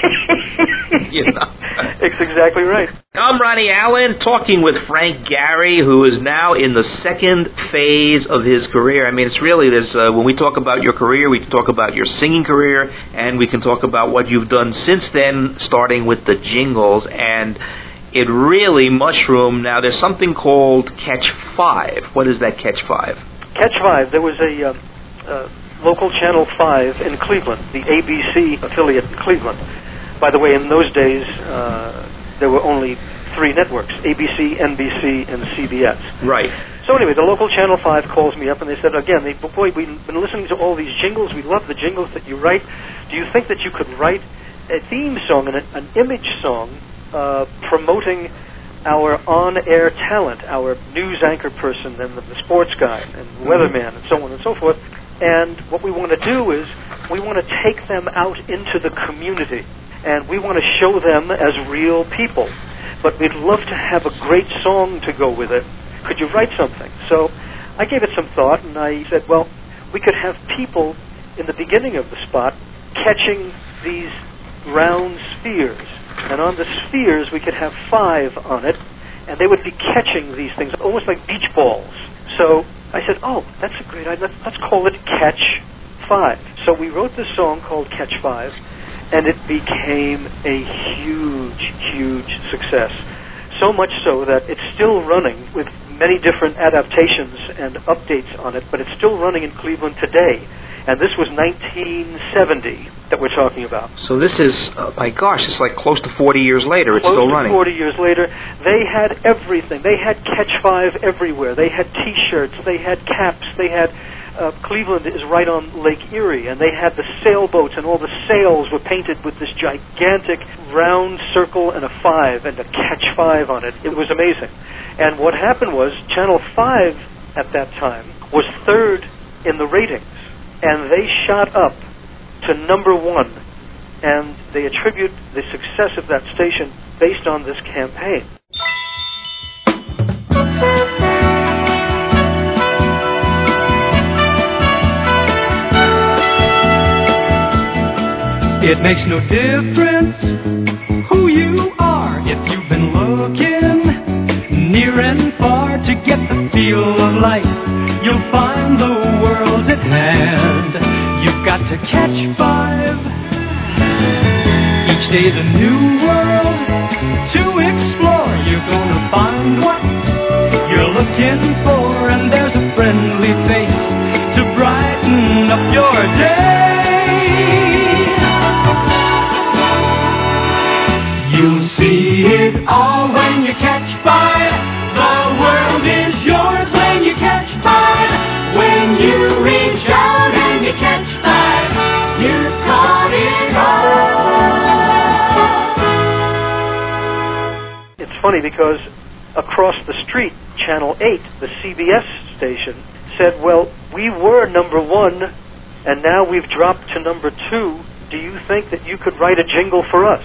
You know. It's exactly right. I'm Ronnie Allen, talking with Frank Gehry, who is now in the second phase of his career. I mean, it's really this, uh, when we talk about your career, we can talk about your singing career, and we can talk about what you've done since then, starting with the jingles, and it really mushroomed. Now, there's something called Catch Five. What is that Catch Five? Catch Five, there was a uh, uh, local Channel five in Cleveland, the A B C affiliate in Cleveland. By the way, in those days, uh, there were only three networks, A B C, N B C, and C B S. Right. So anyway, the local Channel five calls me up, and they said, again, they, boy, we've been listening to all these jingles. We love the jingles that you write. Do you think that you could write a theme song, and an image song, uh, promoting our on-air talent, our news anchor person, and the, the sports guy, and the weatherman, and so on and so forth? And what we want to do is we want to take them out into the community, and we want to show them as real people. But we'd love to have a great song to go with it. Could you write something? So I gave it some thought, and I said, well, we could have people in the beginning of the spot catching these round spheres. And on the spheres, we could have five on it, and they would be catching these things, almost like beach balls. So I said, oh, that's a great idea. Let's, let's call it Catch Five. So we wrote this song called Catch Five, and it became a huge, huge success. So much so that it's still running with many different adaptations and updates on it, but it's still running in Cleveland today. And this was nineteen seventy that we're talking about. So this is, uh, my gosh, it's like close to forty years later. It's close still to running. forty years later. They had everything. They had Catch Five everywhere. They had T-shirts. They had caps. They had... Uh, Cleveland is right on Lake Erie, and they had the sailboats, and all the sails were painted with this gigantic round circle and a five, and a Catch Five on it. It was amazing. And what happened was, Channel five at that time was third in the ratings, and they shot up to number one, and they attribute the success of that station based on this campaign. It makes no difference who you are if you've been looking near and far to get the feel of life. You'll find the world at hand. You've got to catch five. Each day's a new world to explore. You're gonna find what you're looking for, and there's a friendly face to brighten up your day. You'll see it all when you catch five. The world is yours when you catch five. When you reach out and you catch five, you've caught it all. It's funny because across the street, Channel eight, the C B S station, said, well, we were number one, and now we've dropped to number two. Do you think that you could write a jingle for us?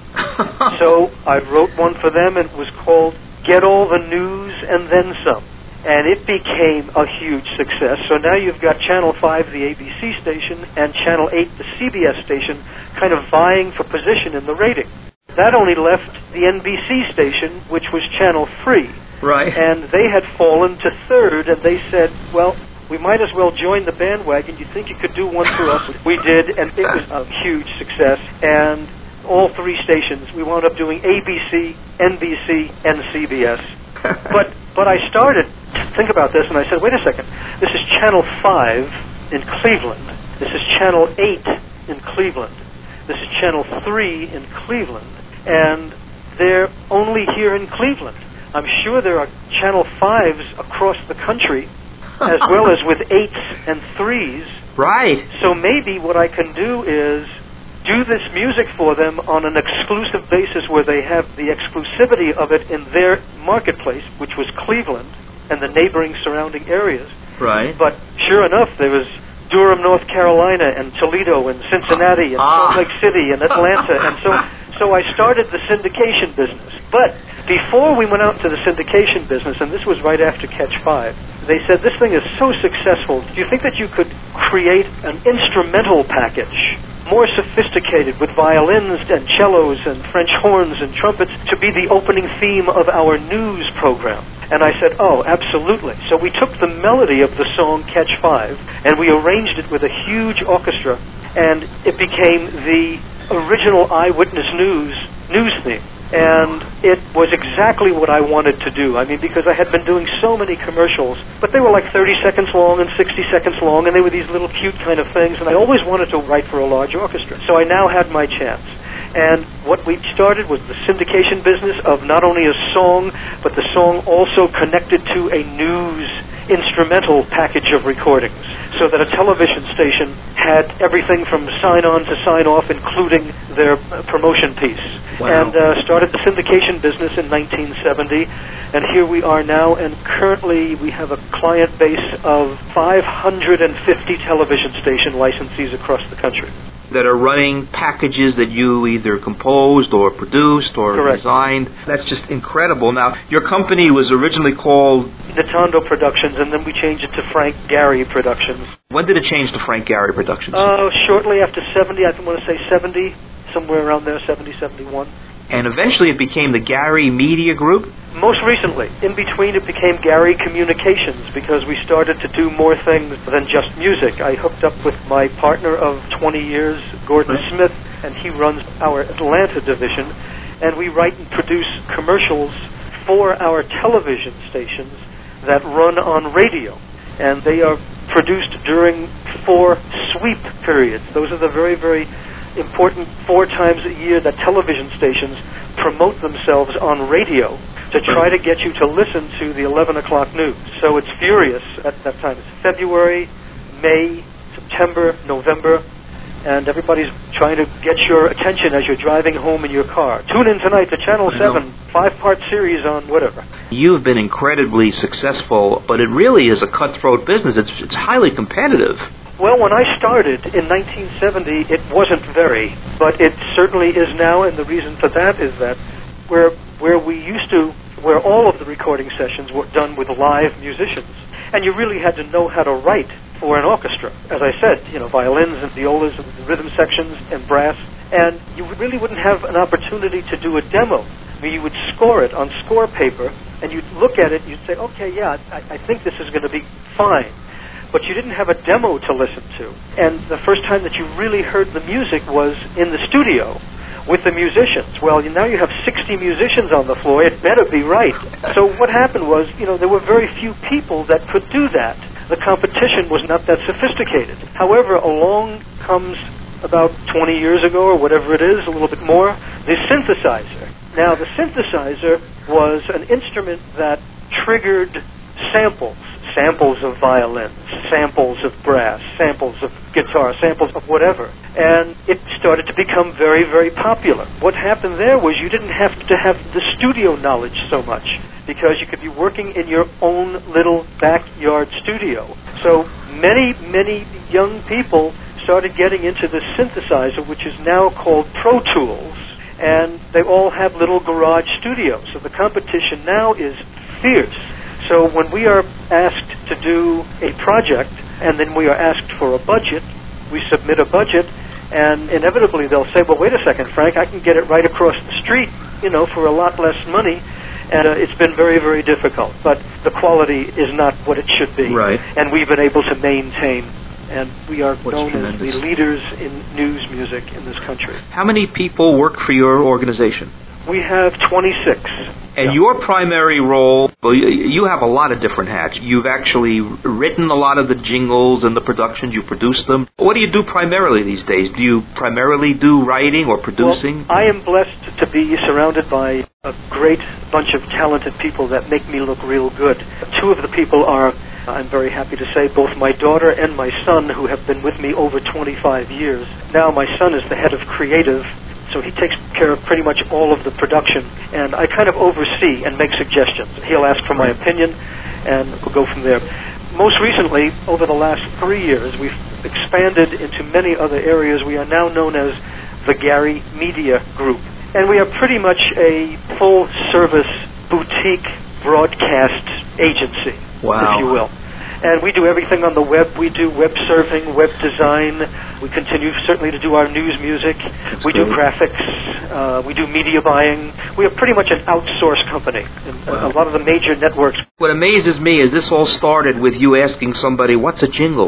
So I wrote one for them, and it was called Get All the News and Then Some. And it became a huge success. So now you've got Channel five, the A B C station, and Channel eight, the C B S station, kind of vying for position in the rating. That only left the N B C station, which was Channel three. Right. And they had fallen to third, and they said, well, we might as well join the bandwagon. You think you could do one for us? We did, and it was a huge success. And all three stations, we wound up doing A B C, N B C, and C B S. but but I started to think about this, and I said, wait a second. This is Channel five in Cleveland. This is Channel eight in Cleveland. This is Channel three in Cleveland. And they're only here in Cleveland. I'm sure there are Channel fives across the country, as well as with eights and threes. Right. So maybe what I can do is do this music for them on an exclusive basis where they have the exclusivity of it in their marketplace, which was Cleveland and the neighboring surrounding areas. Right. But sure enough, there was Durham, North Carolina, and Toledo, and Cincinnati, and ah. Salt Lake City, and Atlanta, and so so I started the syndication business. But before we went out to the syndication business, and this was right after Catch Five, they said, this thing is so successful, do you think that you could create an instrumental package, more sophisticated, with violins and cellos and French horns and trumpets, to be the opening theme of our news program? And I said, oh, absolutely. So we took the melody of the song Catch Five, and we arranged it with a huge orchestra, and it became the original Eyewitness News news theme. And it was exactly what I wanted to do. I mean, because I had been doing so many commercials, but they were like thirty seconds long and sixty seconds long, and they were these little cute kind of things, and I always wanted to write for a large orchestra. So I now had my chance. And what we started was the syndication business of not only a song, but the song also connected to a news instrumental package of recordings, so that a television station had everything from sign-on to sign-off, including their promotion piece. Wow. And uh, started the syndication business in nineteen seventy, and here we are now, and currently we have a client base of five hundred fifty television station licensees across the country that are running packages that you either composed or produced or Correct. designed. That's just incredible. Now, your company was originally called Nintendo Productions, and then we changed it to Frank Gehry Productions. When did it change to Frank Gehry Productions? Uh, shortly after seventy, I want to say seventy, somewhere around there, seventy, seventy-one. And eventually it became the Gehry Media Group? Most recently. In between, it became Gehry Communications, because we started to do more things than just music. I hooked up with my partner of twenty years, Gordon Right. Smith, and he runs our Atlanta division, and we write and produce commercials for our television stations that run on radio. And they are produced during four sweep periods. Those are the very, very important four times a year that television stations promote themselves on radio to try to get you to listen to the eleven o'clock news. So it's furious at that time. It's February, May, September, November, and everybody's trying to get your attention as you're driving home in your car. Tune in tonight to Channel seven, five-part series on whatever. You've been incredibly successful, but it really is a cutthroat business. It's, it's highly competitive. Well, when I started in nineteen seventy, it wasn't very, but it certainly is now, and the reason for that is that where where we used to, where all of the recording sessions were done with live musicians, and you really had to know how to write for an orchestra. As I said, you know, violins and violas and rhythm sections and brass, and you really wouldn't have an opportunity to do a demo. I mean, you would score it on score paper, and you'd look at it, and you'd say, okay, yeah, I, I think this is going to be fine. But you didn't have a demo to listen to. And the first time that you really heard the music was in the studio with the musicians. Well, now you have sixty musicians on the floor. It better be right. So what happened was, you know, there were very few people that could do that. The competition was not that sophisticated. However, along comes about twenty years ago or whatever it is, a little bit more, the synthesizer. Now, the synthesizer was an instrument that triggered samples. Samples of violins, samples of brass, samples of guitar, samples of whatever. And it started to become very, very popular. What happened there was you didn't have to have the studio knowledge so much, because you could be working in your own little backyard studio. So many, many young people started getting into the synthesizer, which is now called Pro Tools, and they all have little garage studios. So the competition now is fierce. So when we are asked to do a project, and then we are asked for a budget, we submit a budget, and inevitably they'll say, well, wait a second, Frank, I can get it right across the street, you know, for a lot less money, and uh, it's been very, very difficult. But the quality is not what it should be. Right. And we've been able to maintain, and we are What's known tremendous. as the leaders in news music in this country. How many people work for your organization? We have twenty-six. And yeah. your primary role, well, you have a lot of different hats. You've actually written a lot of the jingles and the productions. You produce them. What do you do primarily these days? Do you primarily do writing or producing? Well, I am blessed to be surrounded by a great bunch of talented people that make me look real good. Two of the people are, I'm very happy to say, both my daughter and my son, who have been with me over twenty-five years. Now my son is the head of creative, so he takes care of pretty much all of the production, and I kind of oversee and make suggestions. He'll ask for my opinion, and we'll go from there. Most recently, over the last three years, we've expanded into many other areas. We are now known as the Gary Media Group, and we are pretty much a full-service boutique broadcast agency, wow. if you will. And we do everything on the web. We do web surfing, web design. We continue certainly to do our news music. That's we great. do graphics. Uh, we do media buying. We are pretty much an outsourced company. And Wow. a lot of the major networks. What amazes me is this all started with you asking somebody, what's a jingle?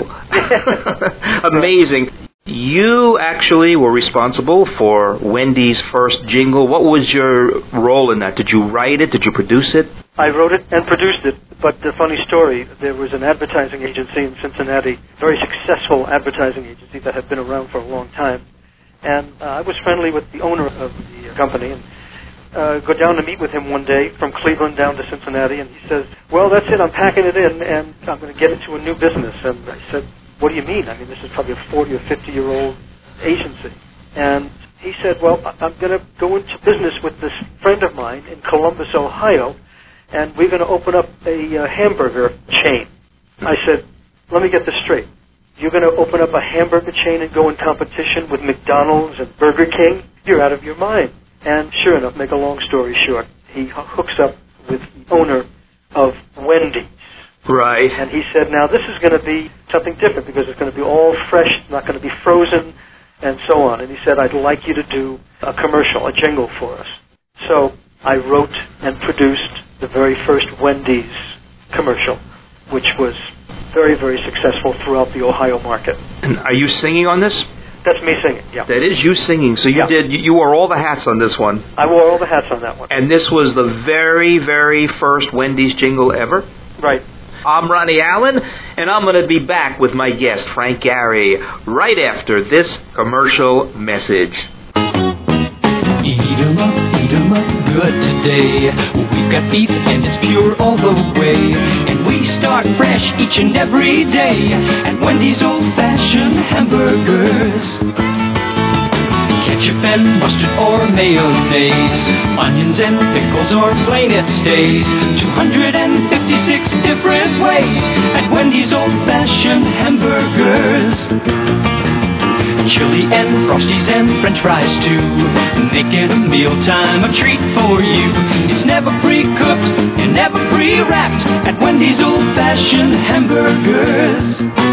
Amazing. You actually were responsible for Wendy's first jingle. What was your role in that? Did you write it? Did you produce it? I wrote it and produced it, but the funny story, there was an advertising agency in Cincinnati, very successful advertising agency that had been around for a long time, and uh, I was friendly with the owner of the company, and uh, go down to meet with him one day from Cleveland down to Cincinnati, and he says, well, that's it, I'm packing it in, and I'm going to get into a new business. And I said, what do you mean? I mean, this is probably a forty or fifty-year-old agency. And he said, well, I'm going to go into business with this friend of mine in Columbus, Ohio, and we're going to open up a uh, hamburger chain. I said, let me get this straight. You're going to open up a hamburger chain and go in competition with McDonald's and Burger King? You're out of your mind. And sure enough, make a long story short, he hooks up with the owner of Wendy's. Right. And he said, now this is going to be something different because it's going to be all fresh, not going to be frozen, and so on. And he said, I'd like you to do a commercial, a jingle for us. So I wrote and produced the very first Wendy's commercial, which was very, very successful throughout the Ohio market. And are you singing on this? That's me singing, yeah. That is you singing. So you Yeah. did. You wore all the hats on this one. I wore all the hats on that one. And this was the very, very first Wendy's jingle ever? Right. I'm Ronnie Allen, and I'm going to be back with my guest, Frank Gehry, right after this commercial message. Eat 'em up, eat 'em up good today. We've got beef and it's pure all the way. And we start fresh each and every day at Wendy's old-fashioned hamburgers. Ketchup and mustard or mayonnaise, onions and pickles or plain it stays. two hundred fifty-six different ways at Wendy's old-fashioned hamburgers. Chili and Frosties and French fries too, making a mealtime a treat for you. It's never pre-cooked and never pre-wrapped at Wendy's old-fashioned hamburgers.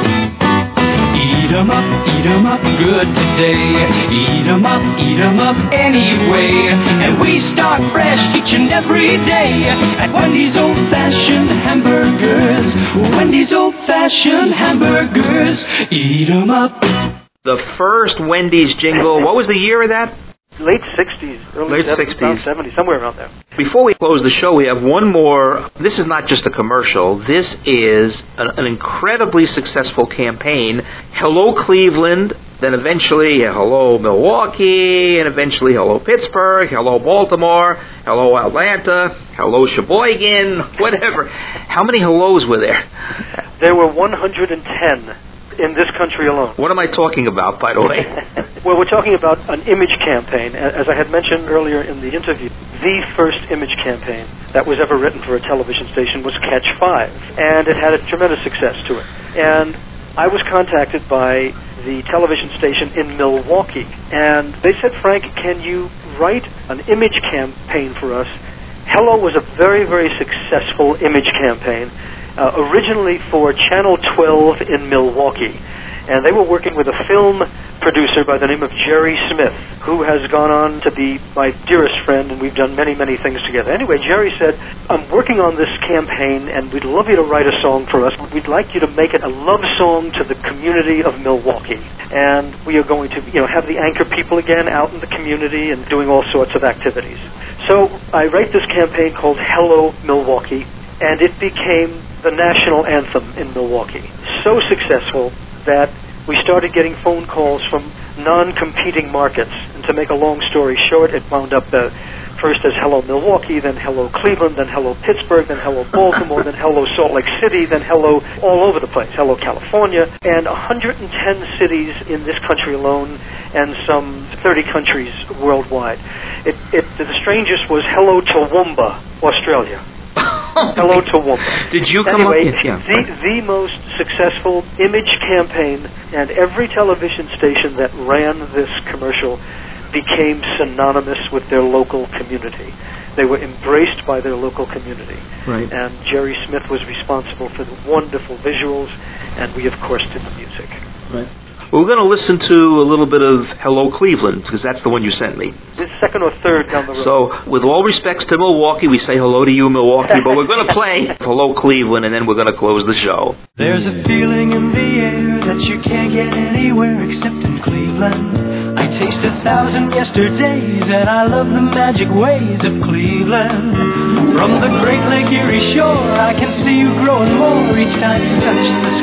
Eat 'em up, eat 'em up good today. Eat 'em up, eat 'em up anyway. And we start fresh each and every day at Wendy's old-fashioned hamburgers. Wendy's old-fashioned hamburgers. Eat 'em up. The first Wendy's jingle, what was the year of that? Late sixties, early Late seventies, sixties. seventies, somewhere around there. Before we close the show, we have one more. This is not just a commercial. This is an, an incredibly successful campaign. Hello, Cleveland. Then eventually, hello, Milwaukee. And eventually, hello, Pittsburgh. Hello, Baltimore. Hello, Atlanta. Hello, Sheboygan. Whatever. How many hellos were there? There were one hundred ten in this country alone. What am I talking about, by the way? Well, we're talking about an image campaign. As I had mentioned earlier in the interview, the first image campaign that was ever written for a television station was Catch Five, and it had a tremendous success to it. And I was contacted by the television station in Milwaukee, and they said, Frank, can you write an image campaign for us? Hello was a very, very successful image campaign. Uh, originally for Channel twelve in Milwaukee. And they were working with a film producer by the name of Jerry Smith, who has gone on to be my dearest friend, and we've done many, many things together. Anyway, Jerry said, I'm working on this campaign, and we'd love you to write a song for us. We'd like you to make it a love song to the community of Milwaukee. And we are going to, you know, have the anchor people again out in the community and doing all sorts of activities. So I write this campaign called Hello Milwaukee, and it became the national anthem in Milwaukee. So successful that we started getting phone calls from non-competing markets. And to make a long story short, it wound up uh, first as Hello Milwaukee, then Hello Cleveland, then Hello Pittsburgh, then Hello Baltimore, then Hello Salt Lake City, then Hello all over the place, Hello California, and one hundred ten cities in this country alone, and some thirty countries worldwide. It, it, the strangest was Hello Toowoomba, Australia. Hello Toowoomba. Did you come anyway, up with yeah. the, the most successful image campaign, and every television station that ran this commercial became synonymous with their local community. They were embraced by their local community. Right. And Jerry Smith was responsible for the wonderful visuals, and we, of course, did the music. Right. We're going to listen to a little bit of Hello Cleveland, because that's the one you sent me. It's second or third down the road. So, with all respects to Milwaukee, we say hello to you, Milwaukee, but we're going to play Hello Cleveland, and then we're going to close the show. There's a feeling in the air that you can't get anywhere except in Cleveland. I taste a thousand yesterdays, and I love the magic ways of Cleveland. From the Great Lake Erie shore, I can see you growing more each time you touch the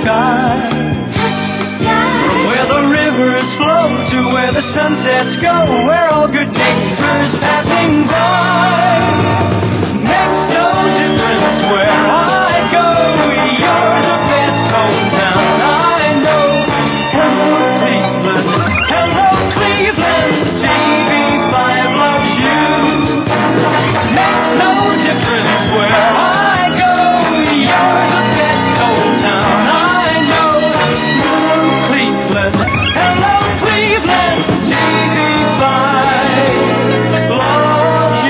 sky. From where the rivers flow to where the sunsets go, where all good neighbors passing by. Makes no difference where I go, you're the best hometown I know. Hello Cleveland, hello Cleveland, T V five loves you. Makes no difference where I go, you're the best hometown I know. Hello Cleveland, T V five loves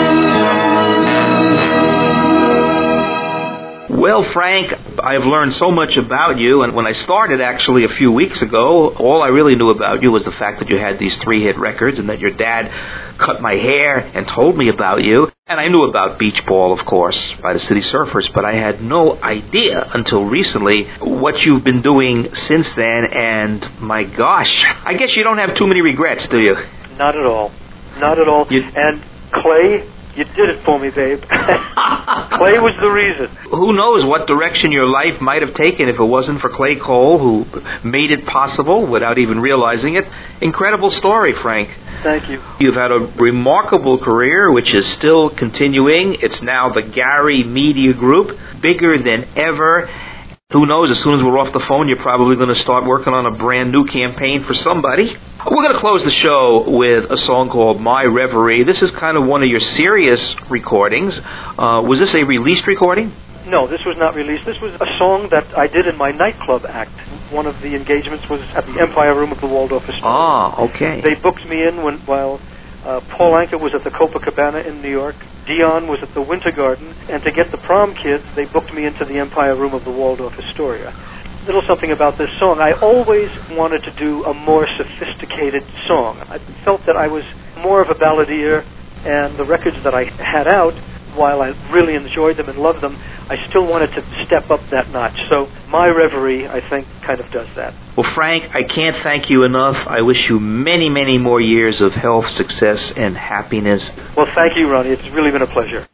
you. Well, Frank, I've learned so much about you, and when I started actually a few weeks ago, all I really knew about you was the fact that you had these three hit records and that your dad cut my hair and told me about you. And I knew about Beach Ball, of course, by the City Surfers, but I had no idea until recently what you've been doing since then, and my gosh, I guess you don't have too many regrets, do you? Not at all. Not at all. You, and Clay, You did it for me, babe. Clay was the reason. Who knows what direction your life might have taken if it wasn't for Clay Cole, who made it possible without even realizing it. Incredible story, Frank. Thank you. You've had a remarkable career, which is still continuing. It's now the Gary Media Group, bigger than ever. Who knows, as soon as we're off the phone, you're probably going to start working on a brand new campaign for somebody. We're going to close the show with a song called My Reverie. This is kind of one of your serious recordings. Uh, was this a released recording? No, this was not released. This was a song that I did in my nightclub act. One of the engagements was at the Empire Room of the Waldorf Astoria. Ah, okay. They booked me in when while uh, Paul Anka was at the Copacabana in New York. Dion was at the Winter Garden. And to get the prom kids, they booked me into the Empire Room of the Waldorf Astoria. A little something about this song. I always wanted to do a more sophisticated song. I felt that I was more of a balladeer, and the records that I had out, while I really enjoyed them and loved them, I still wanted to step up that notch. So My Reverie, I think, kind of does that. Well, Frank, I can't thank you enough. I wish you many, many more years of health, success, and happiness. Well, thank you, Ronnie. It's really been a pleasure.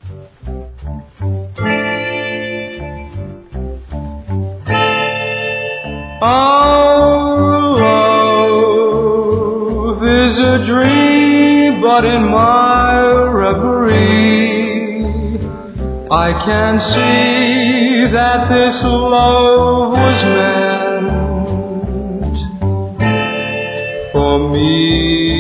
Our love is a dream, but in my reverie I can see that this love was meant for me.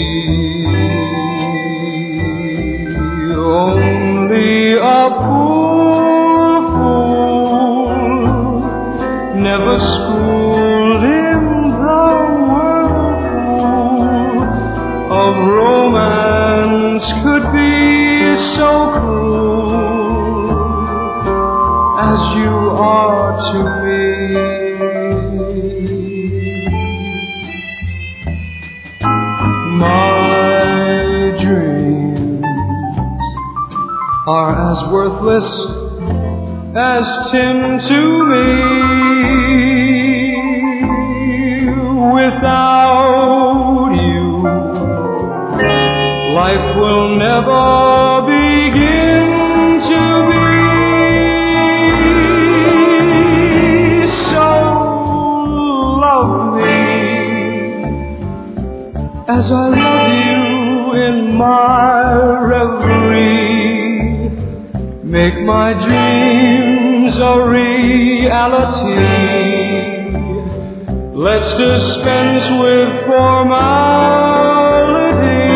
Only a poor fool, never schooled in the whirlpool of romance, could be so cruel as you are to me. My dreams are as worthless as tin to me. Without you, life will never begin to be. So love me as I love you in my reverie. Make my dreams a reality. Let's dispense with formality.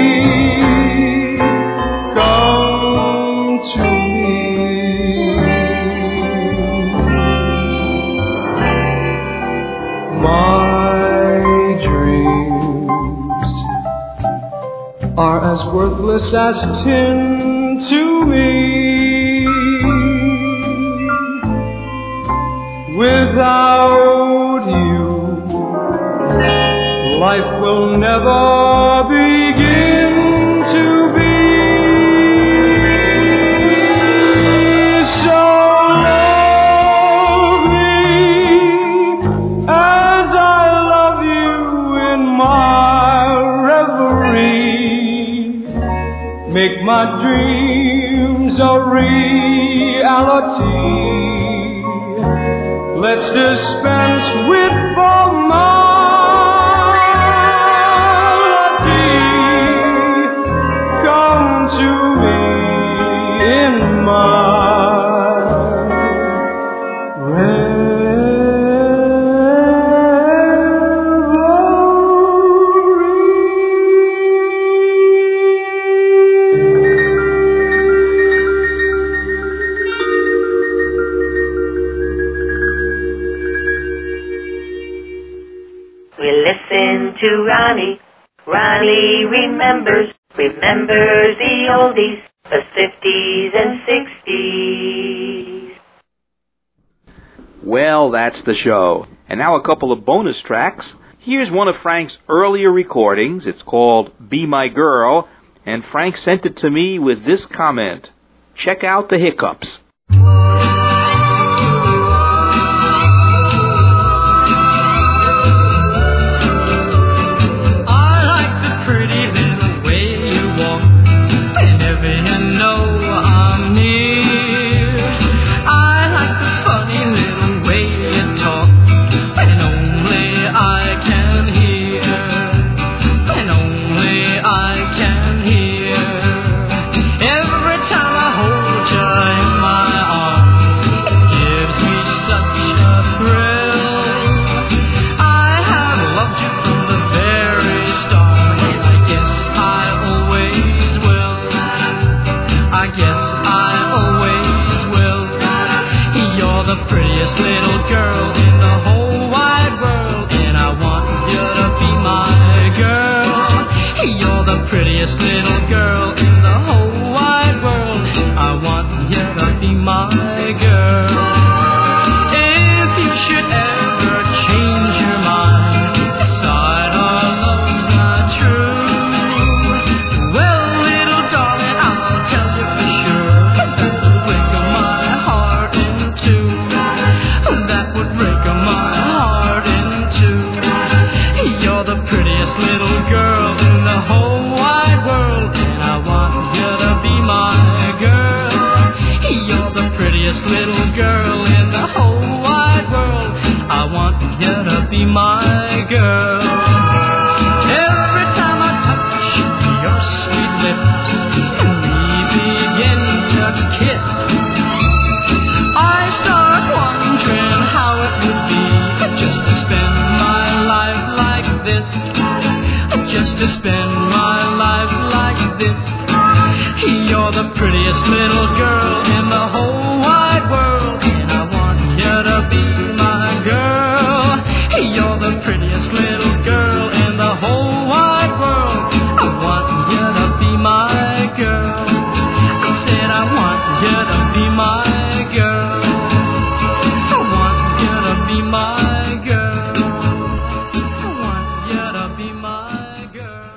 Come to me. My dreams are as worthless as tin to me. Without you, life will never begin to be. So love me as I love you in my reverie. Make my dreams a reality. Let's dispense with formality. Come to me in my To Ronnie, Ronnie remembers, remembers the oldies, the fifties and sixties. Well, that's the show. And now a couple of bonus tracks. Here's one of Frank's earlier recordings. It's called Be My Girl, and Frank sent it to me with this comment. Check out the hiccups. Whenever you know the prettiest little girl in the whole wide world. I want you to be my girl. If you should ever change your mind, decide our love's not true, well, little darling, I'll tell you for sure, that would break my heart in two. That would break my heart in two. You're the prettiest little girl in the whole wide world, and I want you to be my girl. You're the prettiest little girl in the whole wide world. I want you to be my girl. Every time I touch your sweet lips and we begin to kiss, I start wondering how it would be just to spend my life like this, just to spend my life like this. You're the prettiest little girl in the whole wide world, and I want you to be my girl. You're the prettiest little girl in the whole wide world. I want you to be my girl. I said I want you to be my girl. I want you to be my girl. I want you to be my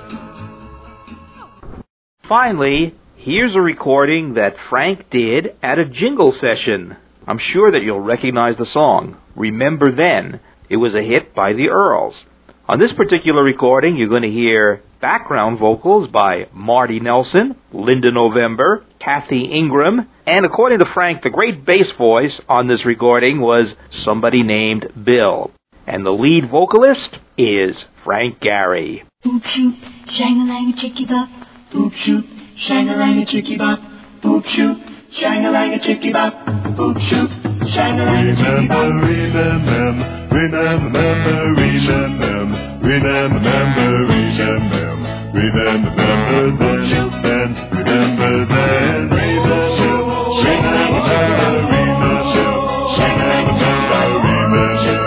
girl. Finally, here's a recording that Frank did at a jingle session. I'm sure that you'll recognize the song, Remember Then. It was a hit by the Earls. On this particular recording, you're going to hear background vocals by Marty Nelson, Linda November, Kathy Ingram, and according to Frank, the great bass voice on this recording was somebody named Bill. And the lead vocalist is Frank Gehry. Boop shoot, shang-a-lang-a-chicky-bop. Boop shoot, shang-a-lang-a-chicky-bop. Boop shoot, shang-a-lang-a-chicky-bop. Boop shoot, shang-a-lang-a-chicky-bop. Remember, remember, remember, remember, remember, remember, remember then, remember then, remember, shang-a-lang-a-chicky-bop, remember, shang-a-lang-a-chicky-bop, remember,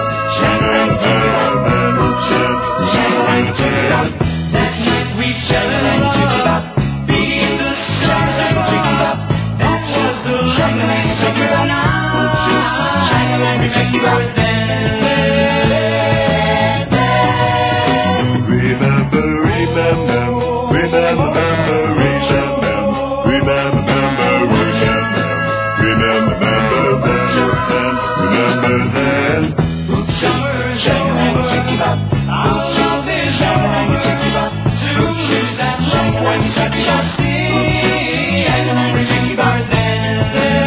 shang-a-lang-a-chicky-bop, that night we shang-a-lang-a-chicky-bop, beat the shang-a-lang-a-chicky-bop, that was the shang-a-lang-a-chicky-bop, shang-a-lang-a-chicky-bop, then. Remember, remember, remember, remember, remember, remember, remember then, shang-a-lang-a-chicky-bop, our love is shang-a-lang-a-chicky-bop, to lose that loved one such a sin, shang-a-lang-a-chicky-bop then,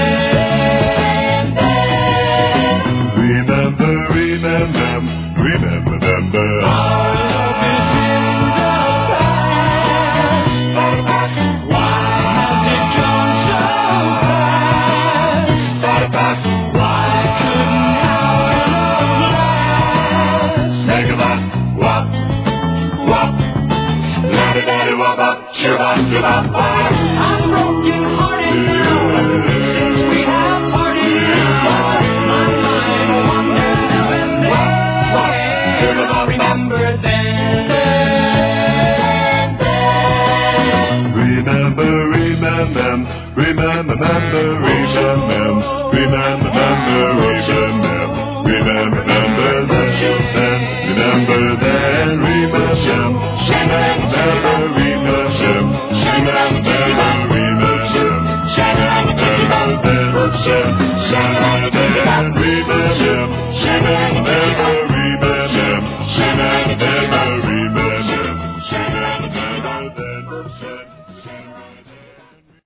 remember, remember, remember, remember, our love is in the past, why has it gone so fast, why couldn't our love last, think about wop, wop, la-da-da-da, wop-up, shoo-bop, shoo-bop, I'm broken hearted now, since we have parted now, my mind wanders now and then, remember then, remember, remember, remember, remember, remember, remember,